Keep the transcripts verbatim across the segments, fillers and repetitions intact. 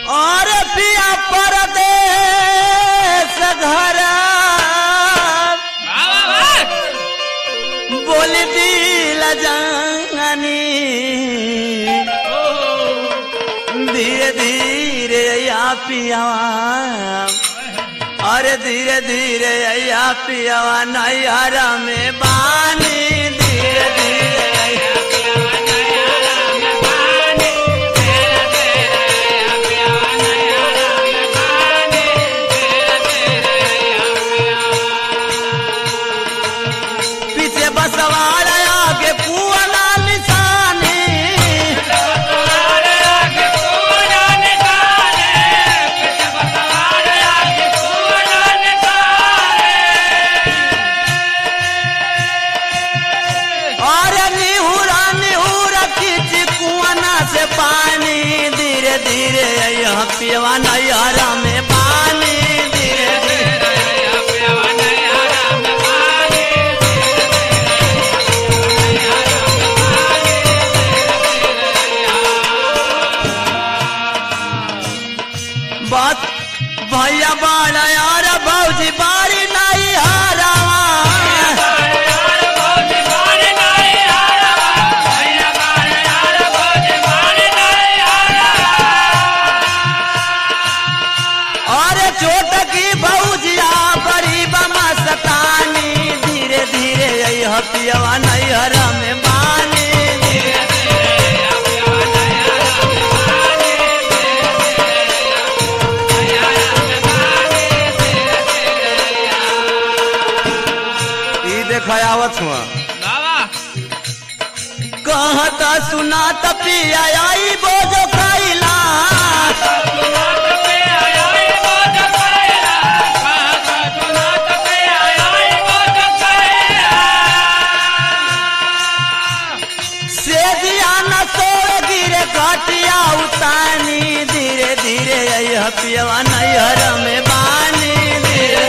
और पिया परदेश घर बोल दिल जानी धीरे धीरे या पिया और धीरे धीरे या पिया नैहरा में बानी धीरे धीरे बसवाड़ आगे पुअना निशानी और निहुरा निहुरा खींच कुआना से पानी धीरे धीरे यह पियवा नैहरा में पानी धीरे धीरे बात भैया बाड़ा यार भौजी बारी नहीं हारावा और छोट की भौजिया बड़ी बमा सतानी धीरे धीरे यह पियवा नैहरा में बानी धीरे खयावत हुआ कहता सुना पिया आई बोझो खैला से दिया न सोए गिरे घटिया उतानी धीरे धीरे यह पियवा नैहर में बानी धीरे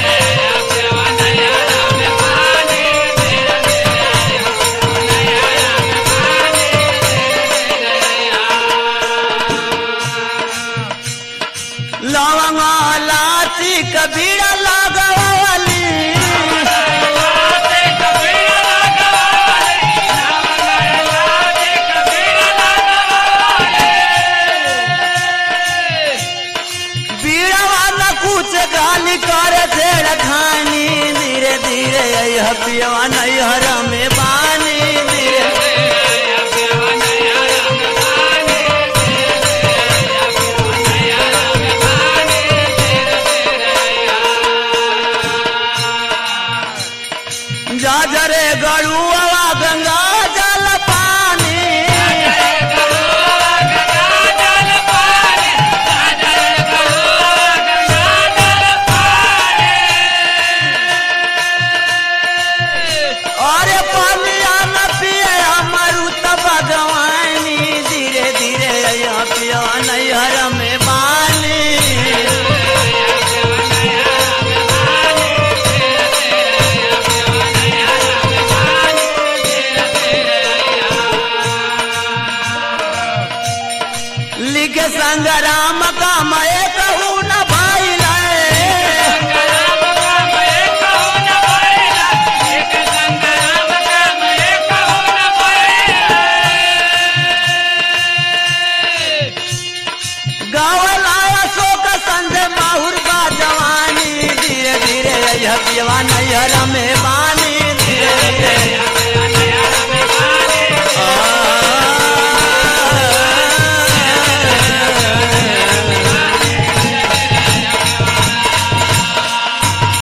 लवंगा लाची कबीरा लगवाली बीड़वा न कुछ गाली करे छेड़ खानी धीरे धीरे यह पियवा नैहर में बानी धीरे जाजरे गरुआ गंगा जल पानी और पानिया न पिए अमृत भगवानी धीरे धीरे यहाँ पिया नैहर में बानी लिखे संग्राम का मैं कहूँ न भाई गाँव लाया शोक संजय माहुर का जवानी धीरे धीरे यह पियवा नैहर में बानी धीरे धीरे